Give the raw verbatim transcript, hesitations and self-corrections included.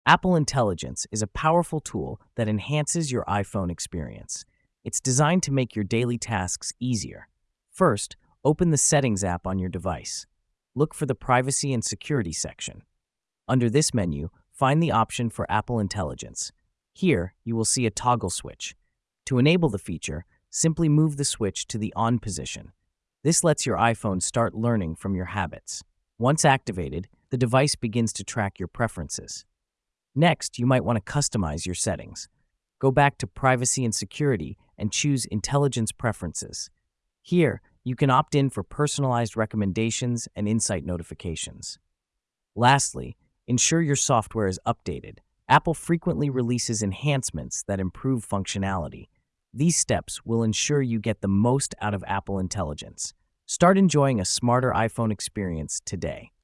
Apple Intelligence is a powerful tool that enhances your iPhone experience. It's designed to make your daily tasks easier. First, open the Settings app on your device. Look for the Privacy and Security section. Under this menu, find the option for Apple Intelligence. Here, you will see a toggle switch. To enable the feature, simply move the switch to the on position. This lets your iPhone start learning from your habits. Once activated, the device begins to track your preferences. Next, you might want to customize your settings. Go back to Privacy and Security and choose Intelligence Preferences. Here, you can opt in for personalized recommendations and insight notifications. Lastly, ensure your software is updated. Apple frequently releases enhancements that improve functionality. These steps will ensure you get the most out of Apple Intelligence. Start enjoying a smarter iPhone experience today.